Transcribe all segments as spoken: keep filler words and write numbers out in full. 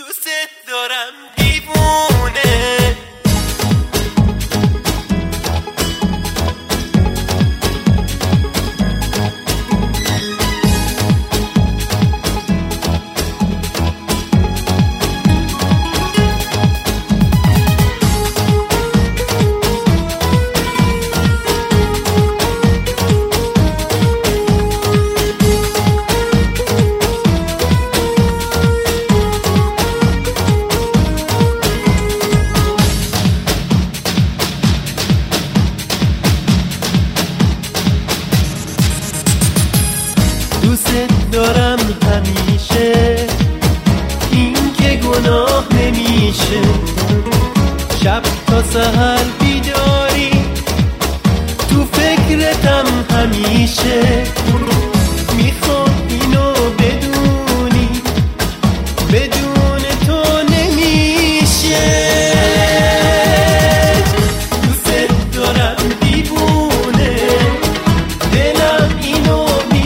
دوست دارم دیوونه. دوست دارم همیشه، این که گناه نمیشه. شب تا سحر بیداری، تو فکرتم همیشه. میخوام اینو بدونی، بدون تو نمیشه. دوست دارم دیوونه، دلم اینو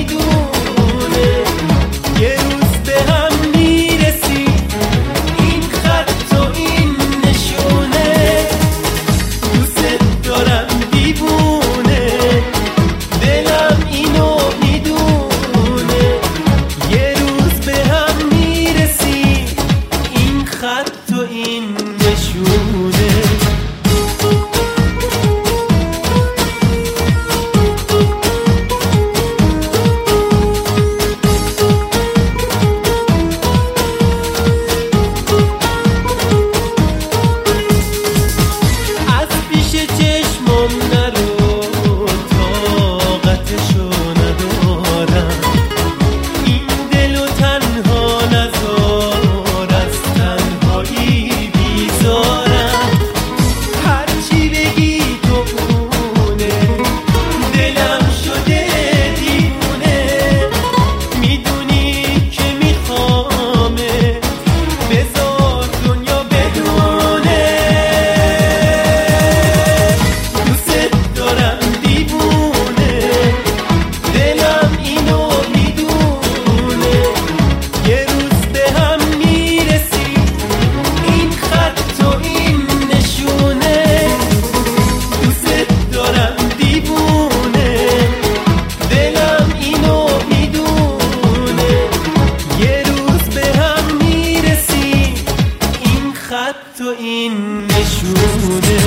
تو این نشونه. از پیش چشمم نرو، طاقتشو ندارم. این دلو تنها نذار، از تنهایی بیزارم. هرچی بگی تو اونه، دلم شده دیوونه. میدونی که میخوامه، بذار دنیا بدونه. دوست دارم دیوونه، دلم اینو میدونه. یه روز به هم میرسی، این خط و این نشونه. دوست دارم دیوونه، دلم اینو میدونه. یه روز به هم میرسی، این خط و این نشونه.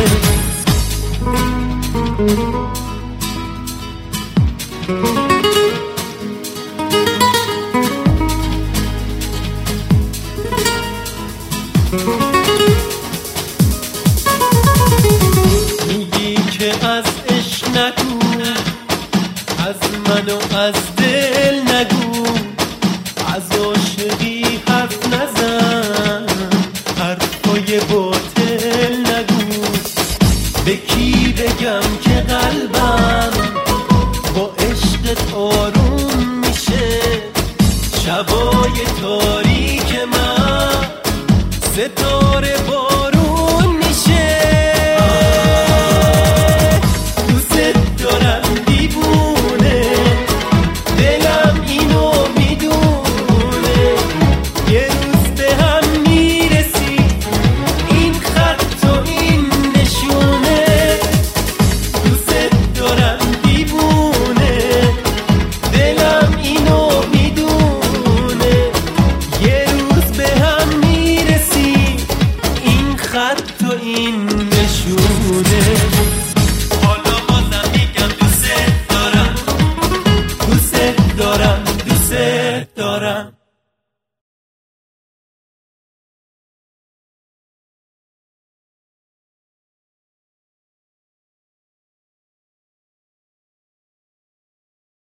میگی که از عشق نگو، از من و از دل نگو. از عاشقی حرف نزن، حرفای باطل نگو. به کی بگم که قلبم با عشقت آروم میشه؟ شبای تاریک من ستاره بارون میشه. دوست دارم دیوونه، دلم اینو میدونه. یه روز به هم میرسی، این خط و این نشونه. دوست دارم دیوونه، دلم اینو میدونه. یه روز به هم میرسی، این خط و این نشونه. حالا بازم میگم دوست دارم، دوست دارم، دوست دارم.